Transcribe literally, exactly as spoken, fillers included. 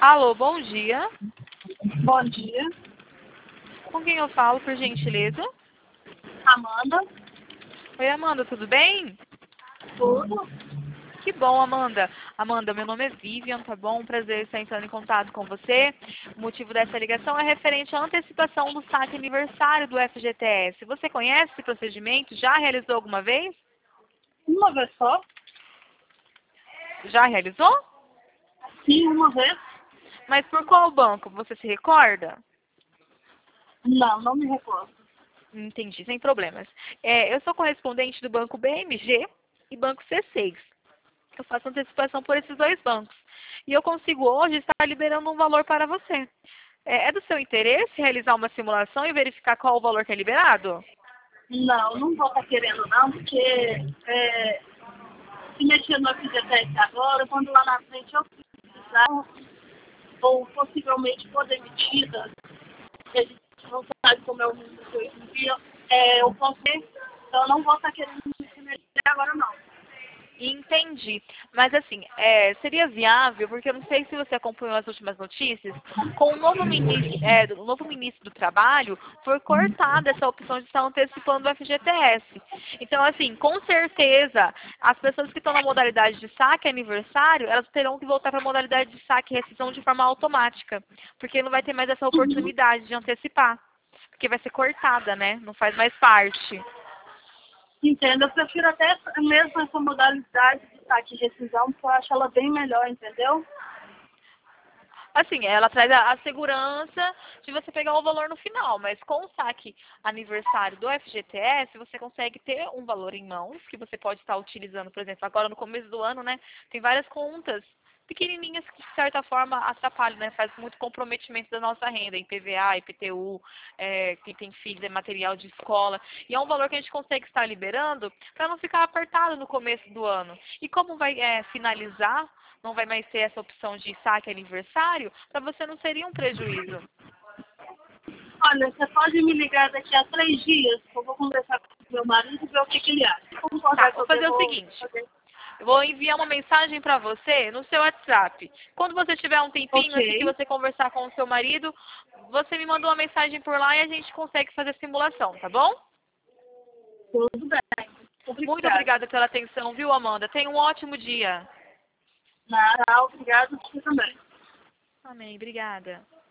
Alô, bom dia. Bom dia, Com quem eu falo, por gentileza? Amanda. Oi, Amanda, tudo bem? Tudo? Que bom, Amanda. Amanda, meu nome é Vivian, tá bom? Um prazer estar entrando em contato com você. O motivo dessa ligação é referente à antecipação do saque aniversário do F G T S. Você conhece esse procedimento? Já realizou alguma vez? Uma vez só? Já realizou? Sim, uma vez? Mas por qual banco? Você se recorda? Não, não me recordo. Entendi, sem problemas. É, eu sou correspondente do banco B M G e banco C seis. Eu faço antecipação por esses dois bancos. E eu consigo hoje estar liberando um valor para você. É, é do seu interesse realizar uma simulação e verificar qual o valor que é liberado? Não, não vou estar querendo não, porque é, se mexer no F G T S agora, quando lá na frente eu precisar, ou possivelmente for demitida, que a gente não sabe como é o mundo de hoje em dia, é, eu posso ter, então eu não vou estar querendo me mexer agora não. Entendi. Mas assim, é, seria viável, porque eu não sei se você acompanhou as últimas notícias, com o novo ministro, é, do- o novo ministro do Trabalho, foi cortada essa opção de estar antecipando o F G T S. Então, assim, com certeza, as pessoas que estão na modalidade de saque aniversário, elas terão que voltar para a modalidade de saque e rescisão de forma automática, porque não vai ter mais essa oportunidade de antecipar, porque vai ser cortada, né? Não faz mais parte. Entendo, eu prefiro até mesmo essa modalidade de saque e rescisão, porque eu acho ela bem melhor, entendeu? Assim, ela traz a, a segurança de você pegar o valor no final, mas com o saque aniversário do F G T S, você consegue ter um valor em mãos, que você pode estar utilizando, por exemplo, agora no começo do ano, né? Tem várias contas pequenininhas que, de certa forma, atrapalham, né? Faz muito comprometimento da nossa renda, I P V A, I P T U, é, quem tem filhos, é material de escola. E é um valor que a gente consegue estar liberando para não ficar apertado no começo do ano. E como vai é, finalizar, não vai mais ter essa opção de saque aniversário, para você não seria um prejuízo. Olha, você pode me ligar daqui a três dias, que eu vou conversar com o meu marido e ver o que, que ele acha. Se Tá, concordar que vou eu fazer o devo seguinte. fazer. Eu vou enviar uma mensagem para você no seu WhatsApp. Quando você tiver um tempinho, assim que Ok, você conversar com o seu marido, você me manda uma mensagem por lá e a gente consegue fazer a simulação, tá bom? tudo bem. Muito Obrigada. obrigada pela atenção, viu, Amanda? Tenha um ótimo dia. Nada, obrigado, você também. Amém, obrigada.